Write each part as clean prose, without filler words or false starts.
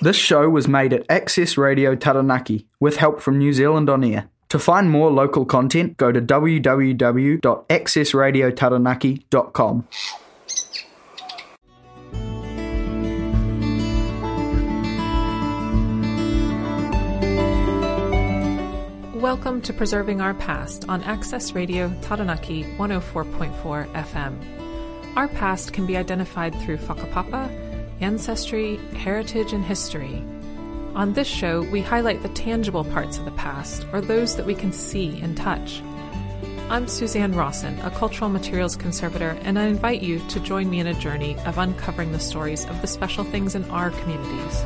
This show was made at Access Radio Taranaki with help from New Zealand On Air. To find more local content, go to www.accessradiotaranaki.com. Welcome to Preserving Our Past on Access Radio Taranaki 104.4 FM. Our past can be identified through whakapapa, ancestry, heritage, and history. On this show, we highlight the tangible parts of the past, or those that we can see and touch. I'm Suzanne Rawson, a cultural materials conservator, and I invite you to join me in a journey of uncovering the stories of the special things in our communities.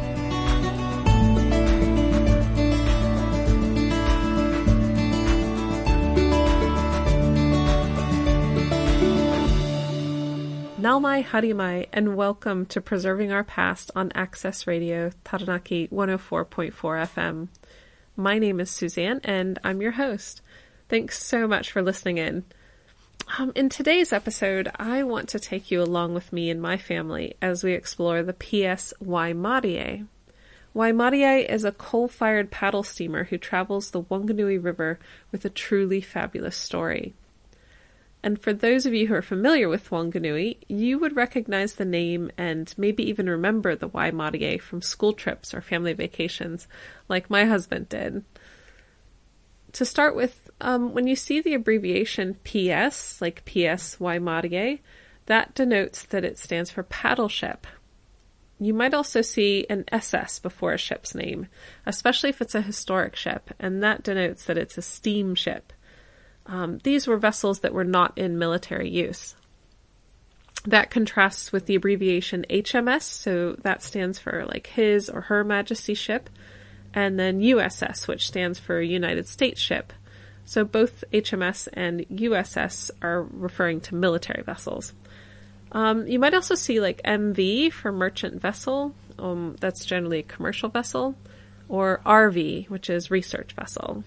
Nau mai, haere mai, and welcome to Preserving Our Past on Access Radio Taranaki 104.4 FM. My name is Suzanne, and I'm your host. Thanks so much for listening in. In today's episode, I want to take you along with me and my family as we explore the P.S. Waimarie. Waimarie is a coal-fired paddle steamer who travels the Wanganui River with a truly fabulous story. And for those of you who are familiar with Wanganui, you would recognize the name and maybe even remember the Waimarie from school trips or family vacations, like my husband did. To start with, when you see the abbreviation PS, like PS Waimarie, that denotes that it stands for paddle ship. You might also see an SS before a ship's name, especially if it's a historic ship, and that denotes that it's a steamship. These were vessels that were not in military use. That contrasts with the abbreviation HMS, so that stands for like His or Her Majesty's ship, and then USS, which stands for United States ship. So both HMS and USS are referring to military vessels. You might also see like MV for merchant vessel, that's generally a commercial vessel, or RV, which is research vessel.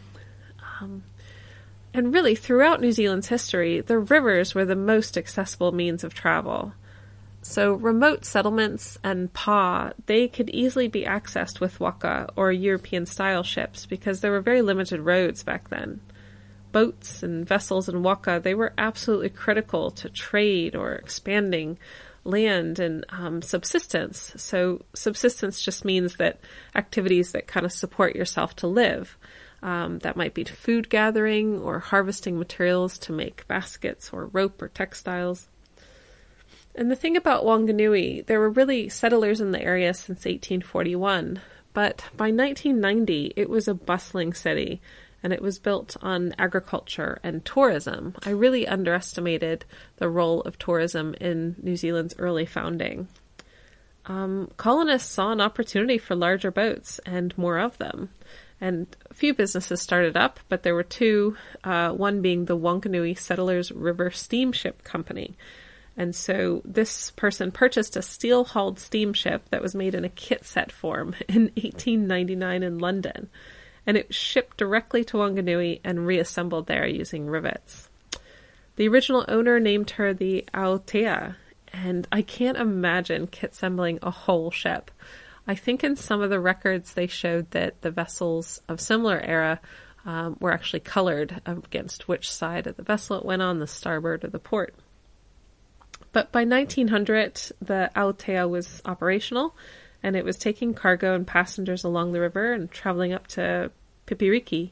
And really, throughout New Zealand's history, the rivers were the most accessible means of travel. So remote settlements and pa, they could easily be accessed with waka or European-style ships because there were very limited roads back then. Boats and vessels in waka, they were absolutely critical to trade or expanding land and subsistence. So subsistence just means that activities that kind of support yourself to live. That might be food gathering or harvesting materials to make baskets or rope or textiles. And the thing about Wanganui, there were really settlers in the area since 1841, but by 1990 it was a bustling city and it was built on agriculture and tourism. I really underestimated the role of tourism in New Zealand's early founding. Colonists saw an opportunity for larger boats and more of them. And a few businesses started up, but there were two, one being the Wanganui Settlers River Steamship Company. And so this person purchased a steel-hulled steamship that was made in a kit set form in 1899 in London. And it was shipped directly to Wanganui and reassembled there using rivets. The original owner named her the Aotea, and I can't imagine kit-assembling a whole ship. I think in some of the records they showed that the vessels of similar era were actually colored against which side of the vessel it went on, the starboard or the port. But by 1900, the Aotea was operational, and it was taking cargo and passengers along the river and traveling up to Pipiriki.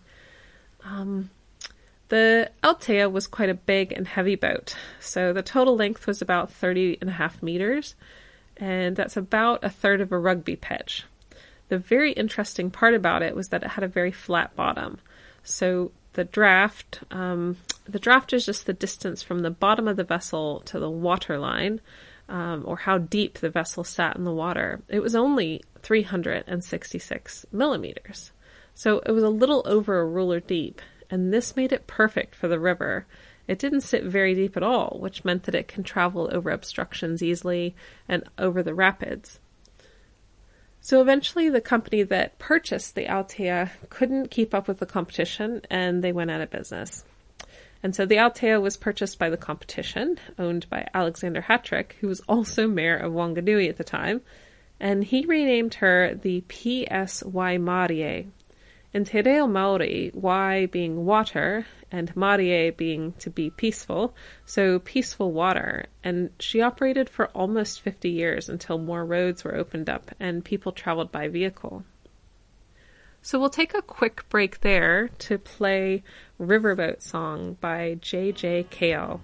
The Aotea was quite a big and heavy boat, so the total length was about 30.5 meters, and that's about a third of a rugby pitch. The very interesting part about it was that it had a very flat bottom. So the draft is just the distance from the bottom of the vessel to the water line, or how deep the vessel sat in the water. It was only 366 millimeters. So it was a little over a ruler deep, and this made it perfect for the river. It didn't sit very deep at all, which meant that it can travel over obstructions easily and over the rapids. So eventually the company that purchased the Aotea couldn't keep up with the competition, and they went out of business. And so the Aotea was purchased by the competition, owned by Alexander Hattrick, who was also mayor of Wanganui at the time. and he renamed her the P.S. Waimarie. In Te Reo Maori, Wai being water, and Marie being to be peaceful, so peaceful water, and she operated for almost 50 years until more roads were opened up and people traveled by vehicle. So we'll take a quick break there to play Riverboat Song by J.J. Cale.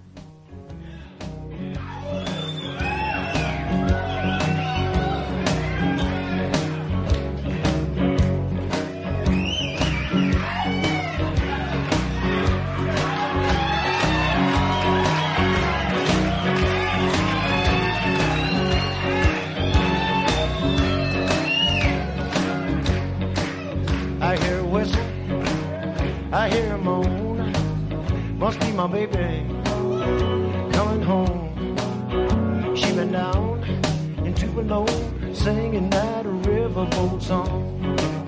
I hear a moan, must be my baby coming home. She been down in Tupelo singing that riverboat song.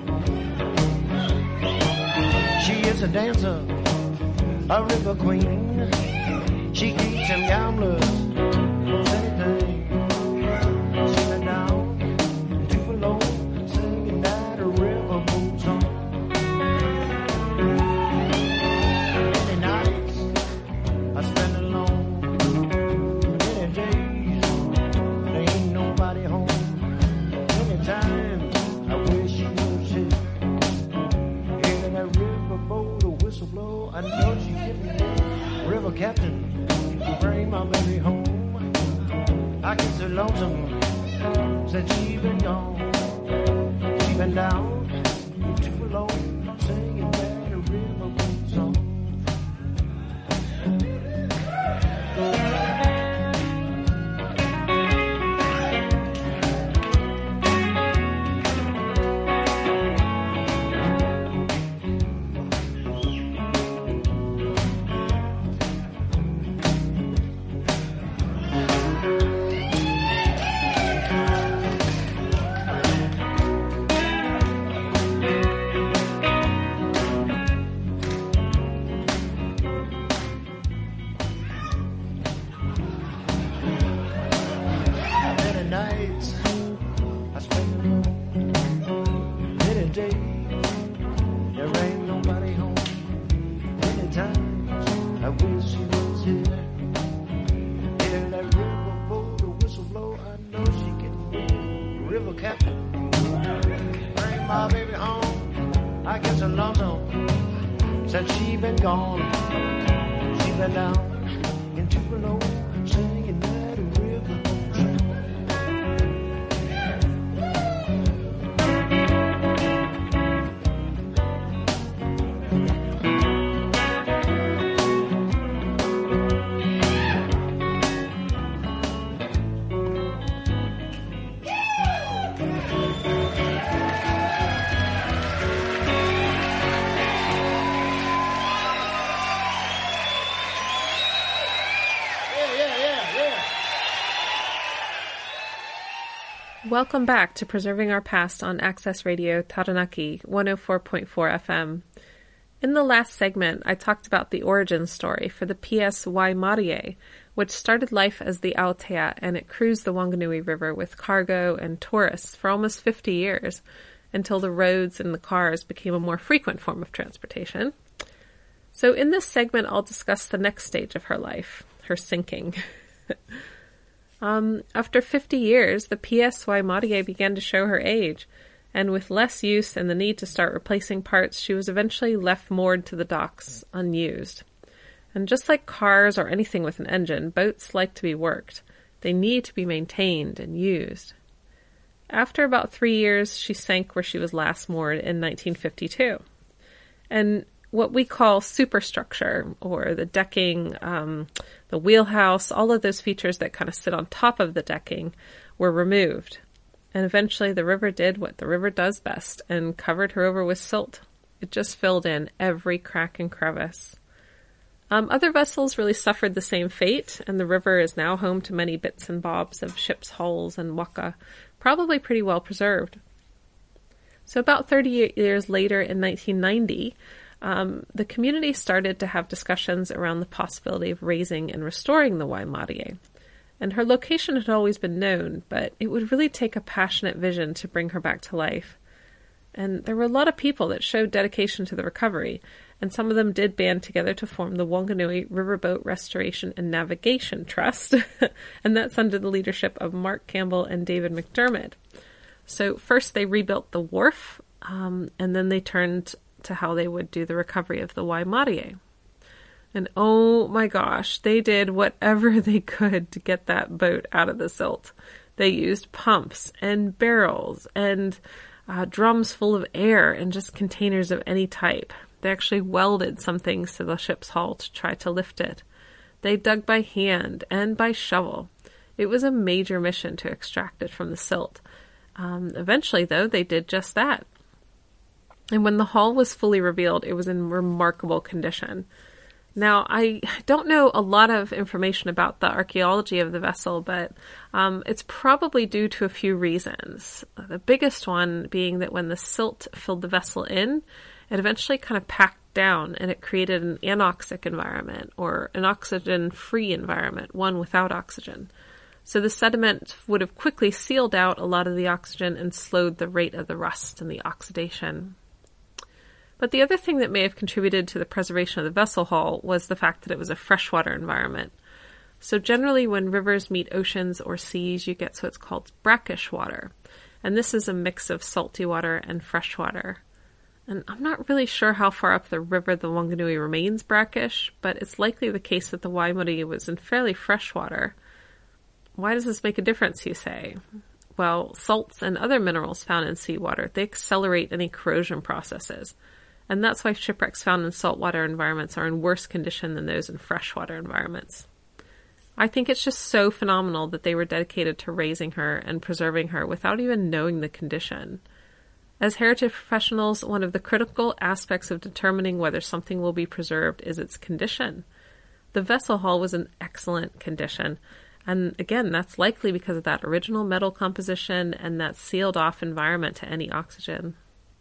She is a dancer, a river queen. She keeps them gamblers anything. She been down in Tupelo singing that riverboat song. I know she getting me. River captain, bring my baby home. I get so lonesome since she been gone. She been down too low, singing that riverboat song. Welcome back to Preserving Our Past on Access Radio Taranaki 104.4 FM. In the last segment, I talked about the origin story for the P.S. Waimarie, which started life as the Aotea, and it cruised the Wanganui River with cargo and tourists for almost 50 years, until the roads and the cars became a more frequent form of transportation. So in this segment, I'll discuss the next stage of her life, her sinking. After 50 years, the P.S. Waimarie began to show her age, and with less use and the need to start replacing parts, she was eventually left moored to the docks, unused. And just like cars or anything with an engine, boats like to be worked. They need to be maintained and used. After about 3 years, she sank where she was last moored in 1952. And what we call superstructure, or the decking, the wheelhouse, all of those features that kind of sit on top of the decking were removed. And eventually the river did what the river does best and covered her over with silt. It just filled in every crack and crevice. Other vessels really suffered the same fate, and the river is now home to many bits and bobs of ships' hulls and waka, probably pretty well preserved. So about 30 years later, in 1990, the community started to have discussions around the possibility of raising and restoring the Waimarie. And her location had always been known, but it would really take a passionate vision to bring her back to life. And there were a lot of people that showed dedication to the recovery, and some of them did band together to form the Wanganui Riverboat Restoration and Navigation Trust, and that's under the leadership of Mark Campbell and David McDermott. So first they rebuilt the wharf, and then they turned to how they would do the recovery of the Waimarie. And oh my gosh, they did whatever they could to get that boat out of the silt. They used pumps and barrels and drums full of air and just containers of any type. They actually welded some things to the ship's hull to try to lift it. They dug by hand and by shovel. It was a major mission to extract it from the silt. Eventually, though, they did just that. And when the hull was fully revealed, it was in remarkable condition. Now, I don't know a lot of information about the archaeology of the vessel, but it's probably due to a few reasons. The biggest one being that when the silt filled the vessel in, it eventually kind of packed down and it created an anoxic environment, or an oxygen-free environment, one without oxygen. So the sediment would have quickly sealed out a lot of the oxygen and slowed the rate of the rust and the oxidation. But the other thing that may have contributed to the preservation of the vessel hull was the fact that it was a freshwater environment. So generally when rivers meet oceans or seas, you get what's called brackish water. And this is a mix of salty water and fresh water. And I'm not really sure how far up the river the Wanganui remains brackish, but it's likely the case that the Waimarie was in fairly fresh water. Why does this make a difference, you say? Well, salts and other minerals found in seawater, they accelerate any corrosion processes. And that's why shipwrecks found in saltwater environments are in worse condition than those in freshwater environments. I think it's just so phenomenal that they were dedicated to raising her and preserving her without even knowing the condition. As heritage professionals, one of the critical aspects of determining whether something will be preserved is its condition. The vessel hull was in excellent condition, and again, that's likely because of that original metal composition and that sealed-off environment to any oxygen.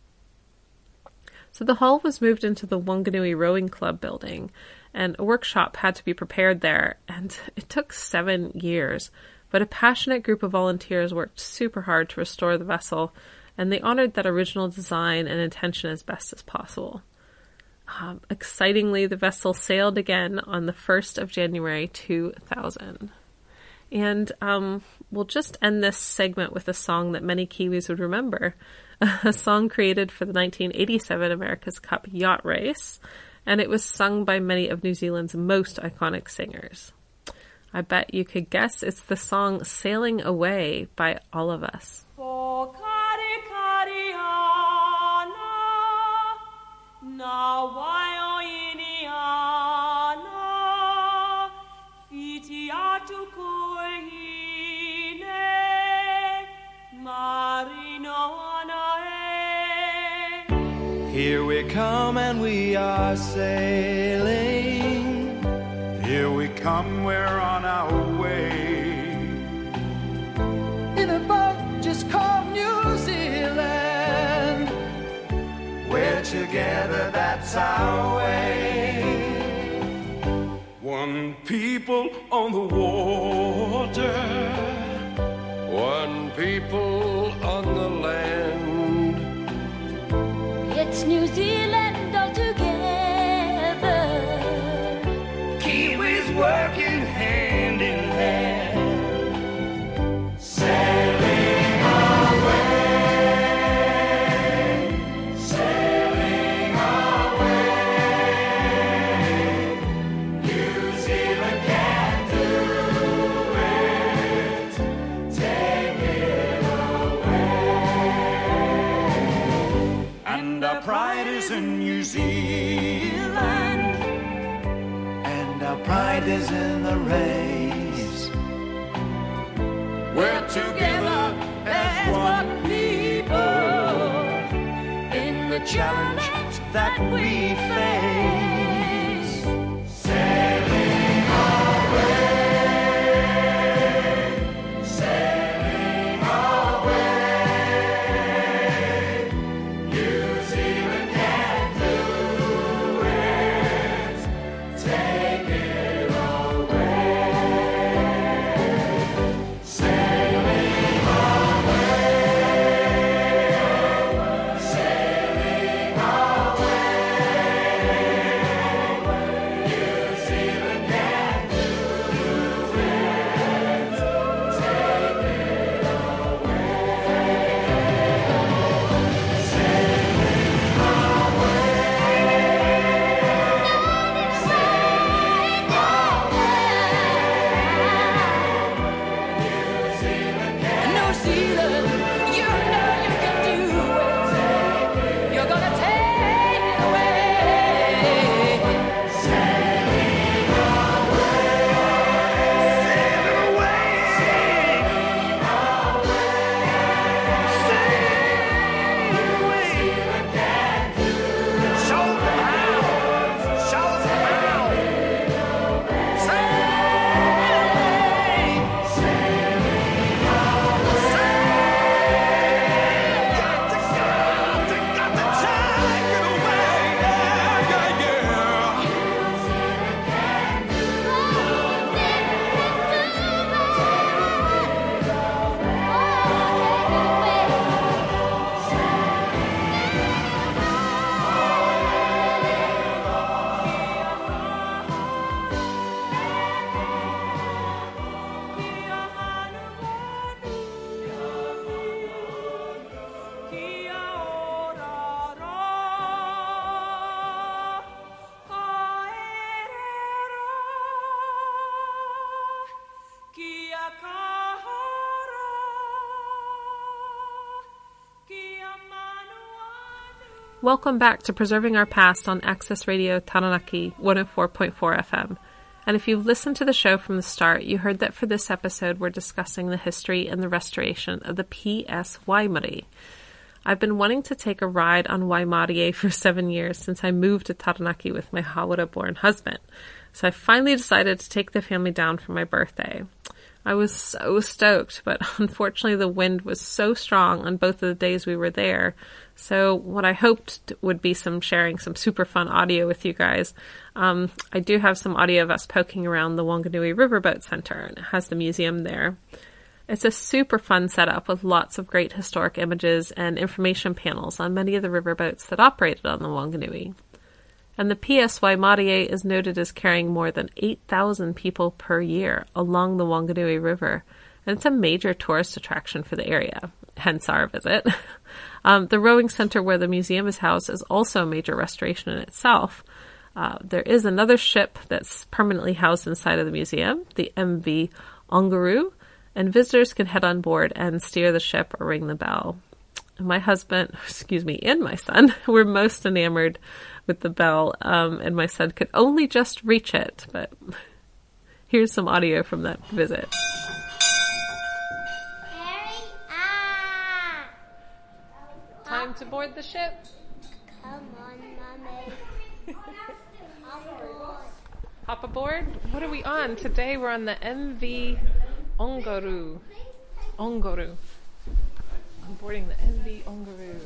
So the hull was moved into the Wanganui Rowing Club building, and a workshop had to be prepared there, and it took 7 years. But a passionate group of volunteers worked super hard to restore the vessel, and they honored that original design and intention as best as possible. Excitingly, the vessel sailed again on the 1st of January 2000. And we'll just end this segment with a song that many Kiwis would remember. A song created for the 1987 America's Cup yacht race, and it was sung by many of New Zealand's most iconic singers. I bet you could guess it's the song Sailing Away by All of Us. Here we come and we are sailing. Here we come, we're on our way. In a boat just called New Zealand. We're together, that's our way. One people on the water, one people on the land. It's New Zealand all together. Kiwis working hand in hand. Sailing away, sailing away. New Zealand can do it. Take it away. And our pride is in New Zealand, and our pride is in the race. We're together as one people in the challenge that we face. Sailing away, sailing away. New Zealand can do it. Take it away. Welcome back to Preserving Our Past on Access Radio Taranaki 104.4 FM. And if you've listened to the show from the start, you heard that for this episode we're discussing the history and the restoration of the P.S. Waimarie. I've been wanting to take a ride on Waimarie for 7 years since I moved to Taranaki with my Hawera-born husband. So I finally decided to take the family down for my birthday. I was so stoked, but unfortunately the wind was so strong on both of the days we were there. So what I hoped would be sharing some super fun audio with you guys. I do have some audio of us poking around the Wanganui Riverboat Center, and it has the museum there. It's a super fun setup with lots of great historic images and information panels on many of the riverboats that operated on the Wanganui. And the P.S. Waimarie is noted as carrying more than 8,000 people per year along the Wanganui River. And it's a major tourist attraction for the area, hence our visit. The rowing center where the museum is housed is also a major restoration in itself. There is another ship that's permanently housed inside of the museum, the MV Ongaru, and visitors can head on board and steer the ship or ring the bell. My husband, and my son were most enamored with the bell, and my son could only just reach it. But here's some audio from that visit. Time to board the ship. Come on, Mommy. Hop aboard. What are we on? Today we're on the MV Ongaru. I'm boarding the MV Ongaru.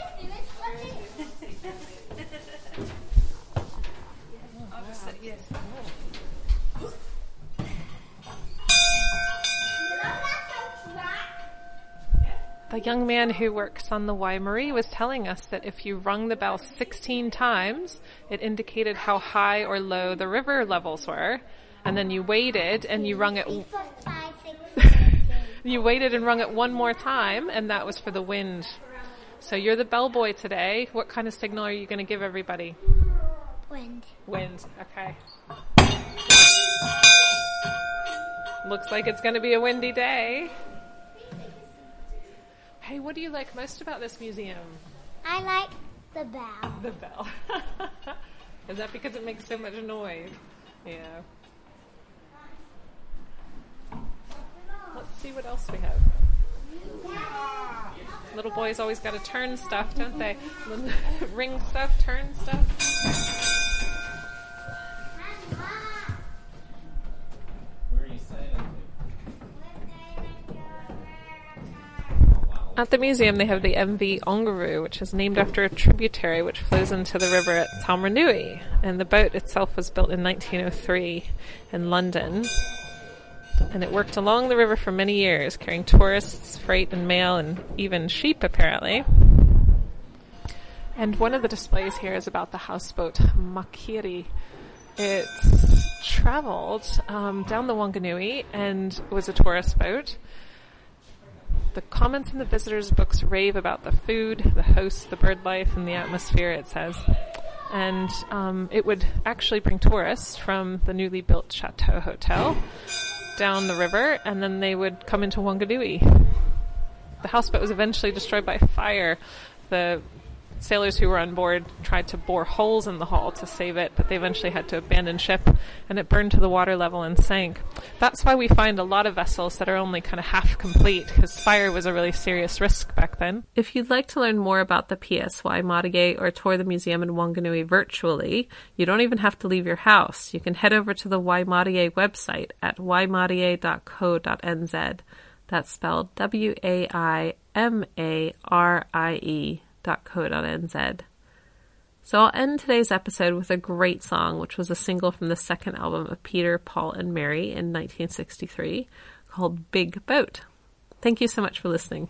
The young man who works on the Waimarie was telling us that if you rung the bell 16 times, it indicated how high or low the river levels were. And then you waited and you rung it. You waited and rung it one more time, and that was for the wind. So you're the bellboy today. What kind of signal are you going to give everybody? Wind. Wind. Okay. Looks like it's going to be a windy day. Hey, what do you like most about this museum? I like the bell. The bell. Is that because it makes so much noise? Yeah. Let's see what else we have. Little boys always got to turn stuff, don't they? Ring stuff, turn stuff. At the museum, they have the MV Ongaru, which is named after a tributary which flows into the river at Taumarunui. And the boat itself was built in 1903 in London. And it worked along the river for many years, carrying tourists, freight and mail, and even sheep, apparently. And one of the displays here is about the houseboat Makiri. It's traveled down the Wanganui and was a tourist boat. The comments in the visitors' books rave about the food, the hosts, the bird life, and the atmosphere, it says. And it would actually bring tourists from the newly built Chateau Hotel down the river, and then they would come into Wanganui. The houseboat was eventually destroyed by fire. The sailors who were on board tried to bore holes in the hull to save it, but they eventually had to abandon ship, and it burned to the water level and sank. That's why we find a lot of vessels that are only kind of half complete, because fire was a really serious risk back then. If you'd like to learn more about the P.S. Waimarie or tour the museum in Wanganui virtually, you don't even have to leave your house. You can head over to the Waimarie website at waimarie.co.nz. That's spelled WAIMARIE.co.nz. So I'll end today's episode with a great song, which was a single from the second album of Peter, Paul, and Mary in 1963, called Big Boat. Thank you so much for listening.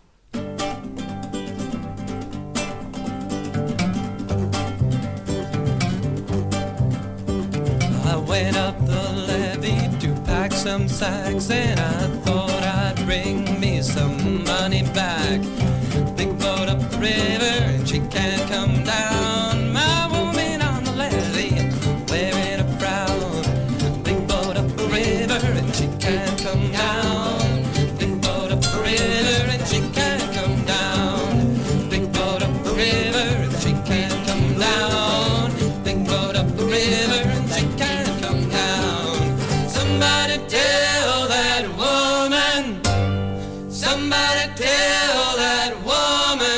I went up the levee to pack some sacks, and I thought I'd bring me some money back. Big boat up the river, and she can't come down. My woman on the levee, wearing a frown. Big boat up the river, and she can't come down. Big boat up the river, and she can't come down. Big boat up the river, and she can't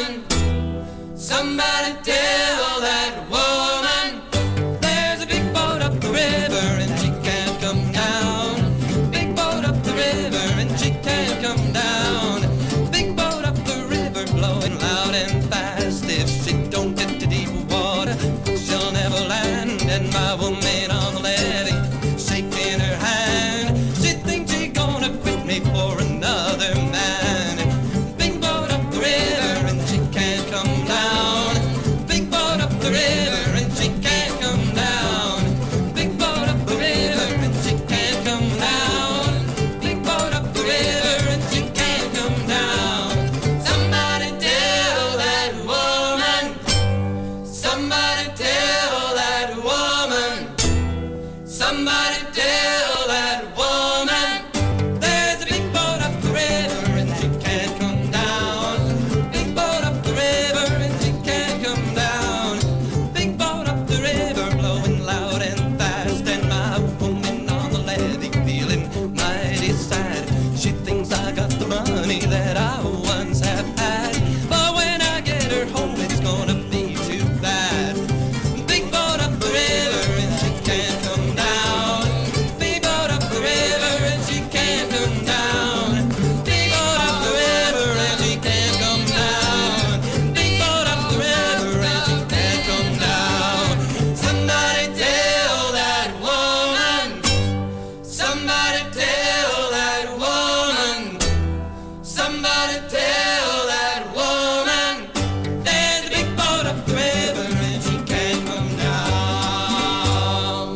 woman. Somebody tell that woman. There's a big boat up the river and she can't come down. Big boat up the river and she can't come down. Big boat up the river blowing loud and fast. If she don't get to deep water, she'll never land. And my woman on the levee, shaking her hand, she thinks she's gonna quit me for another man. Big boat up the river and she can't come down. Big boat up the river and she can't come down. Big boat up the river and she can't come down. Big boat up the river and she can't come down. Somebody tell that woman. Somebody tell that woman. Somebody tell that woman. There's a big boat up the river and she can't come down. Big boat up the river and she can't come down. Big boat up the river blowing loud and fast. And my woman on the levee feeling mighty sad. She thinks I got the money that I once have had. But when I get her home it's gonna be too bad. Big boat up the river and she can't come down. Big boat up the river and she can't come down. Big boat up the river and she can't come down. Big boat up the river and she can't come down. Somebody tell that woman. Somebody tell that woman. Somebody tell that woman. There's a big boat up the river and she can't come down.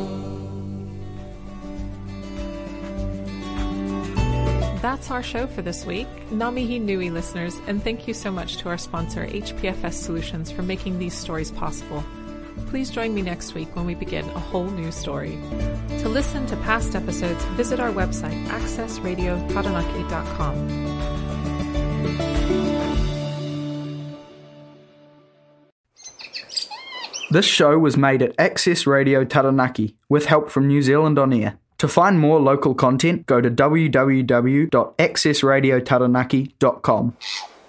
That's our show for this week. Namihi Nui listeners, and thank you so much to our sponsor, HPFS Solutions, for making these stories possible. Please join me next week when we begin a whole new story. To listen to past episodes, visit our website, accessradiotaranaki.com. This show was made at Access Radio Taranaki with help from New Zealand On Air. To find more local content, go to www.accessradiotaranaki.com.